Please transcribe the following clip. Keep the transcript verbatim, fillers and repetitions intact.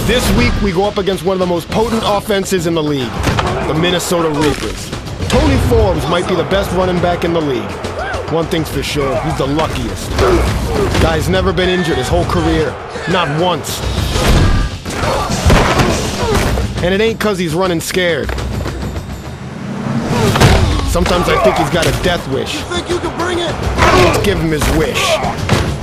This week, we go up against one of the most potent offenses in the league, the Minnesota Reapers. Tony Forbes might be the best running back in the league. One thing's for sure, he's the luckiest. Guy's never been injured his whole career, not once. And it ain't 'cause he's running scared. Sometimes I think he's got a death wish. You think you can bring it? Let's give him his wish.